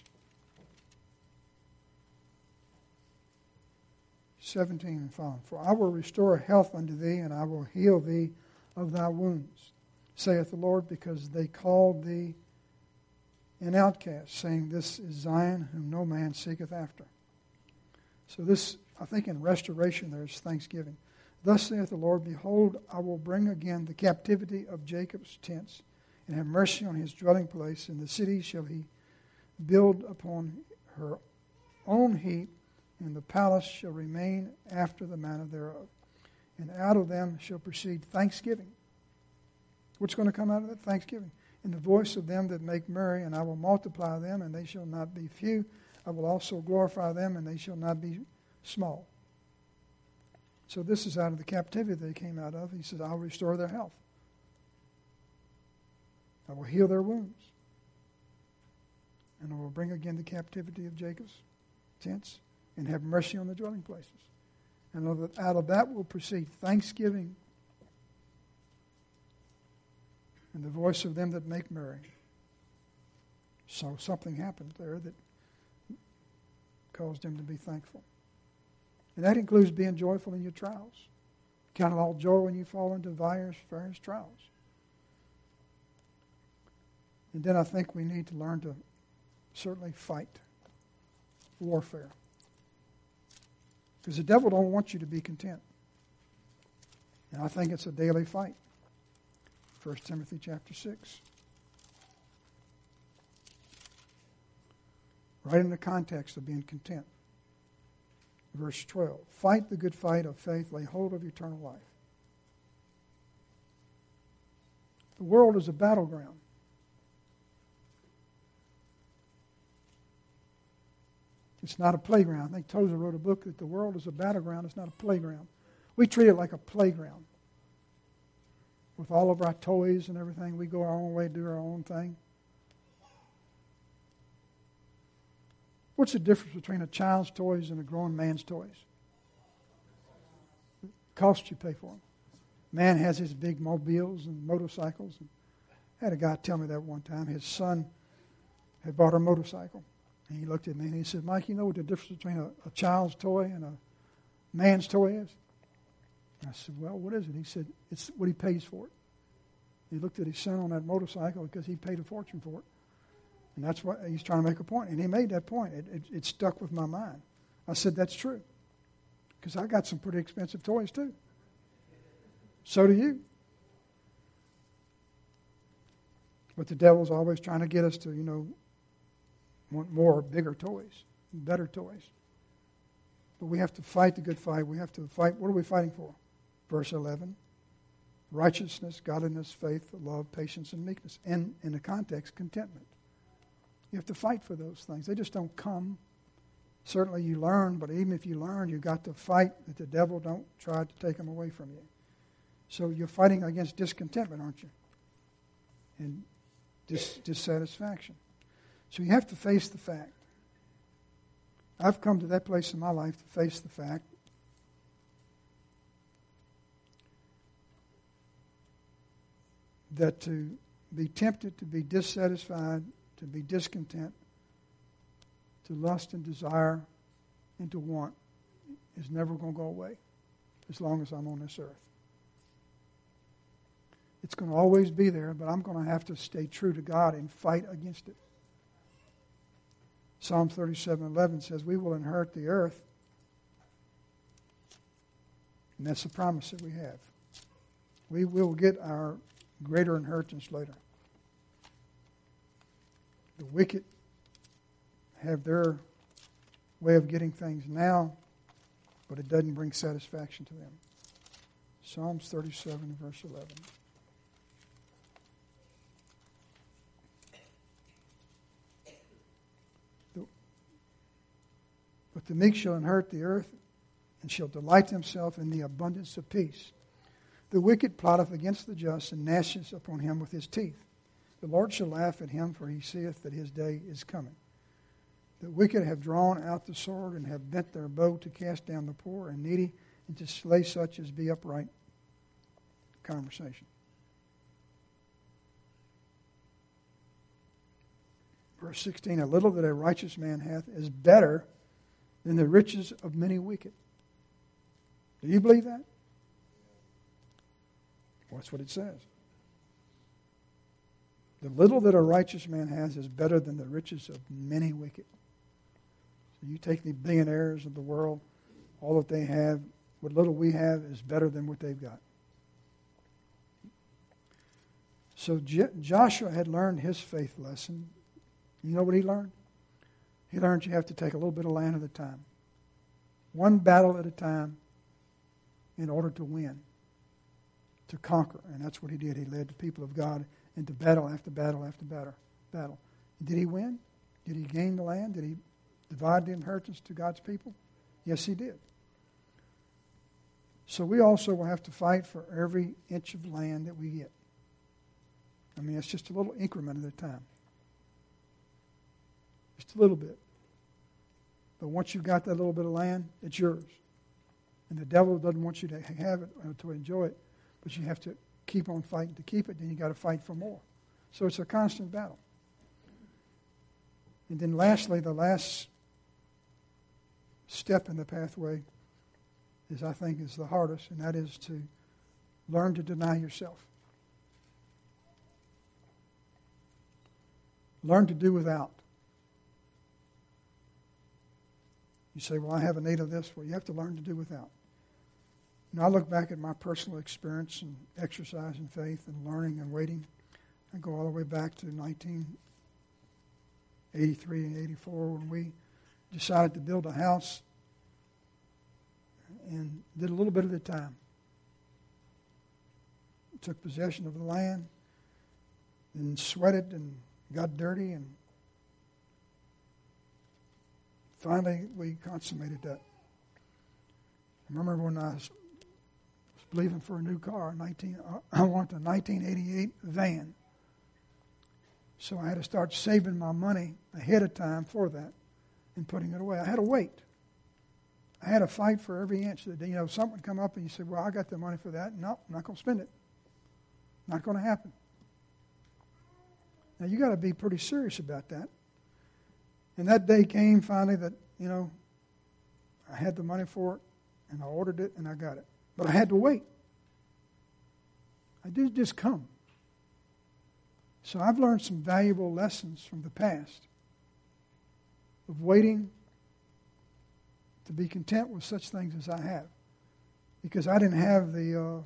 seventeen and following. For I will restore health unto thee, and I will heal thee of thy wounds, saith the Lord, because they called thee an outcast, saying, This is Zion, whom no man seeketh after. So this, I think in restoration there is thanksgiving. Thus saith the Lord, Behold, I will bring again the captivity of Jacob's tents, and have mercy on his dwelling place, and the city shall he build upon her own heap, and the palace shall remain after the manner thereof. And out of them shall proceed thanksgiving. What's going to come out of that? Thanksgiving. In the voice of them that make merry, and I will multiply them, and they shall not be few. I will also glorify them, and they shall not be small. So this is out of the captivity they came out of. He says, I'll restore their health. I will heal their wounds. And I will bring again the captivity of Jacob's tents, and have mercy on the dwelling places. And out of that will proceed thanksgiving and the voice of them that make merry. So something happened there that caused them to be thankful. And that includes being joyful in your trials. Count it all joy when you fall into various, various trials. And then I think we need to learn to certainly fight warfare. Because the devil don't want you to be content. And I think it's a daily fight. First Timothy chapter six. Right in the context of being content. Verse twelve. Fight the good fight of faith, lay hold of eternal life. The world is a battleground. It's not a playground. I think Tozer wrote a book that the world is a battleground. It's not a playground. We treat it like a playground. With all of our toys and everything, we go our own way, do our own thing. What's the difference between a child's toys and a grown man's toys? The cost you pay for them. Man has his big mobiles and motorcycles. I had a guy tell me that one time. His son had bought a motorcycle. And he looked at me and he said, Mike, you know what the difference between a, a child's toy and a man's toy is? I said, well, what is it? He said, it's what he pays for it. He looked at his son on that motorcycle because he paid a fortune for it. And that's what he's trying to make a point. And he made that point. It, it, it stuck with my mind. I said, that's true. Because I got some pretty expensive toys too. So do you. But the devil's always trying to get us to, you know, want more, bigger toys, better toys. But we have to fight the good fight. We have to fight. What are we fighting for? Verse eleven. Righteousness, godliness, faith, love, patience, and meekness. And in the context, contentment. You have to fight for those things. They just don't come. Certainly you learn, but even if you learn, you've got to fight that the devil don't try to take them away from you. So you're fighting against discontentment, aren't you? And dis- dissatisfaction. So you have to face the fact. I've come to that place in my life to face the fact that to be tempted, to be dissatisfied, to be discontent, to lust and desire, and to want is never going to go away as long as I'm on this earth. It's going to always be there, but I'm going to have to stay true to God and fight against it. Psalm thirty-seven eleven says, we will inherit the earth. And that's the promise that we have. We will get our greater inheritance later. The wicked have their way of getting things now, but it doesn't bring satisfaction to them. Psalms thirty-seven, verse eleven. But the meek shall inherit the earth, and shall delight themselves in the abundance of peace. The wicked plotteth against the just, and gnasheth upon him with his teeth. The Lord shall laugh at him, for he seeth that his day is coming. The wicked have drawn out the sword, and have bent their bow to cast down the poor and needy, and to slay such as be upright. Conversation. Verse sixteen, a little that a righteous man hath is better than the riches of many wicked. Do you believe that? Well, that's what it says. The little that a righteous man has is better than the riches of many wicked. So you take the billionaires of the world, all that they have, what little we have is better than what they've got. So J- Joshua had learned his faith lesson. You know what he learned? He learned you have to take a little bit of land at a time. One battle at a time in order to win, to conquer. And that's what he did. He led the people of God into battle after battle after battle. battle. Did he win? Did he gain the land? Did he divide the inheritance to God's people? Yes, he did. So we also will have to fight for every inch of land that we get. I mean, it's just a little increment at a time. Just a little bit. But once you've got that little bit of land, it's yours. And the devil doesn't want you to have it or to enjoy it, but you have to keep on fighting to keep it, then you got to fight for more. So it's a constant battle. And then lastly, the last step in the pathway is, I think, is the hardest, and that is to learn to deny yourself. Learn to do without. You say, well, I have a need of this. Well, you have to learn to do without. You know, I look back at my personal experience and exercise in faith and learning and waiting. I go all the way back to nineteen eighty-three and eighty-four when we decided to build a house and did a little bit at a time. Took possession of the land and sweated and got dirty, and finally we consummated that. I remember when I was believing for a new car, nineteen, I wanted a nineteen eighty-eight van. So I had to start saving my money ahead of time for that and putting it away. I had to wait. I had to fight for every inch. That, you know, something would come up and you say, well, I got the money for that. No, I'm not going to spend it. Not going to happen. Now, you got to be pretty serious about that. And that day came finally that, you know, I had the money for it, and I ordered it, and I got it. But I had to wait. I didn't just come. So I've learned some valuable lessons from the past of waiting to be content with such things as I have. Because I didn't have the uh,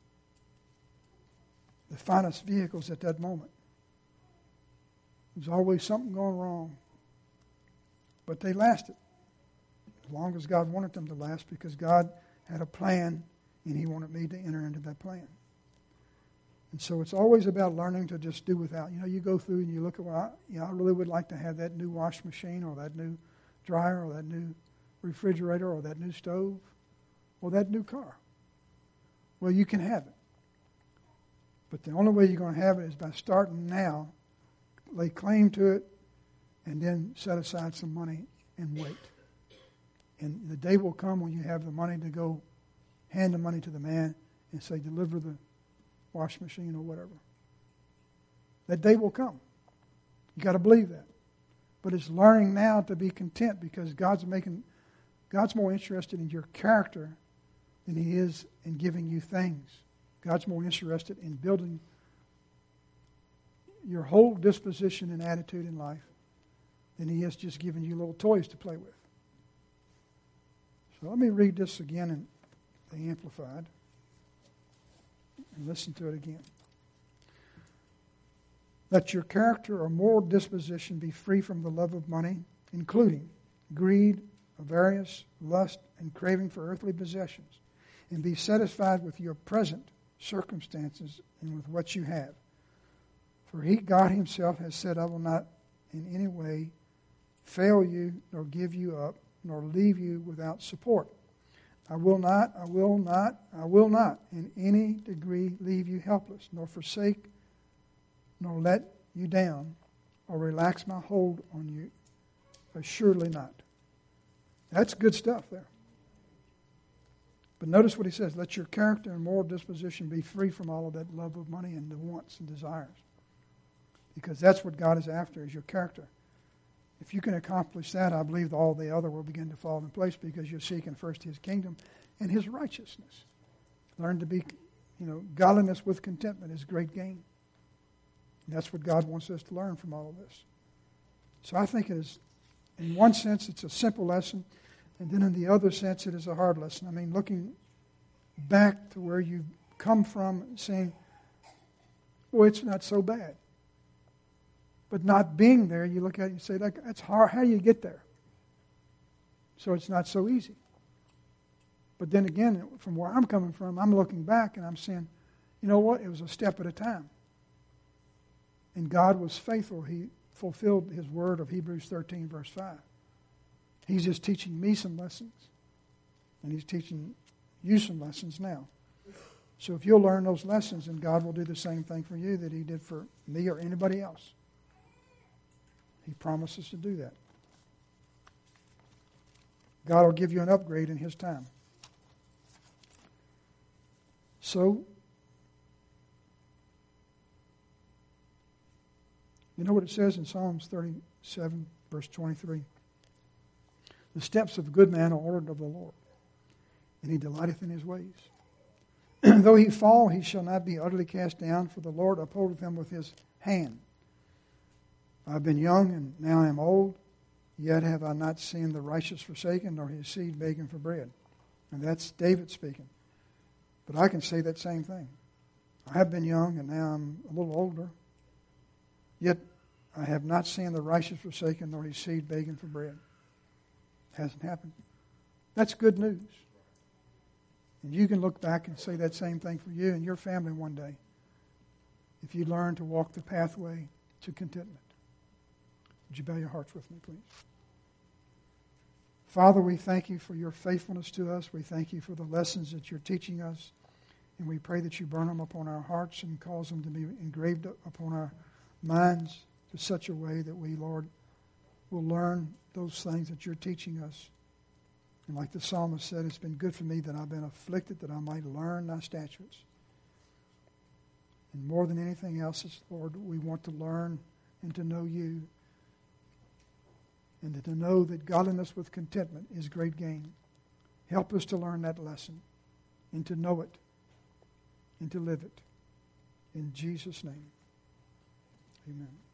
the finest vehicles at that moment. There's always something going wrong. But they lasted as long as God wanted them to last, because God had a plan and He wanted me to enter into that plan. And so it's always about learning to just do without. You know, you go through and you look at, well, I, you know, I really would like to have that new wash machine or that new dryer or that new refrigerator or that new stove or that new car. Well, you can have it. But the only way you're going to have it is by starting now, lay claim to it, and then set aside some money and wait. And the day will come when you have the money to go hand the money to the man and say, deliver the wash machine or whatever. That day will come. You got to believe that. But it's learning now to be content, because God's making God's more interested in your character than He is in giving you things. God's more interested in building your whole disposition and attitude in life than He is just giving you little toys to play with. So let me read this again in the Amplified and listen to it again. Let your character or moral disposition be free from the love of money, including greed, avarice, lust, and craving for earthly possessions, and be satisfied with your present circumstances and with what you have. For He, God Himself, has said, I will not in any way fail you, nor give you up, nor leave you without support. I will not, I will not, I will not in any degree leave you helpless, nor forsake, nor let you down, or relax my hold on you. Assuredly not. That's good stuff there. But notice what he says. Let your character and moral disposition be free from all of that love of money and the wants and desires. Because that's what God is after, is your character. If you can accomplish that, I believe all the other will begin to fall in place, because you're seeking first His kingdom and His righteousness. Learn to be, you know, godliness with contentment is great gain. And that's what God wants us to learn from all of this. So I think it is, in one sense, it's a simple lesson, and then in the other sense, it is a hard lesson. I mean, looking back to where you've come from, saying, well, it's not so bad. But not being there, you look at it and say, that's hard. How do you get there? So it's not so easy. But then again, from where I'm coming from, I'm looking back and I'm saying, you know what? It was a step at a time. And God was faithful. He fulfilled His word of Hebrews thirteen, verse five. He's just teaching me some lessons. And He's teaching you some lessons now. So if you'll learn those lessons, then God will do the same thing for you that He did for me or anybody else. He promises to do that. God will give you an upgrade in His time. So, you know what it says in Psalms thirty-seven, verse twenty-three? The steps of a good man are ordered of the Lord, and He delighteth in His ways. Though he fall, he shall not be utterly cast down, for the Lord upholdeth him with His hand. I've been young, and now I am old, yet have I not seen the righteous forsaken, nor his seed begging for bread. And that's David speaking. But I can say that same thing. I have been young, and now I'm a little older, yet I have not seen the righteous forsaken, nor his seed begging for bread. It hasn't happened. That's good news. And you can look back and say that same thing for you and your family one day, if you learn to walk the pathway to contentment. Would you bow your hearts with me, please? Father, we thank You for Your faithfulness to us. We thank You for the lessons that You're teaching us. And we pray that You burn them upon our hearts and cause them to be engraved upon our minds to such a way that we, Lord, will learn those things that You're teaching us. And like the psalmist said, it's been good for me that I've been afflicted, that I might learn Thy statutes. And more than anything else, Lord, we want to learn and to know You, and to know that godliness with contentment is great gain. Help us to learn that lesson, and to know it, and to live it. In Jesus' name, amen.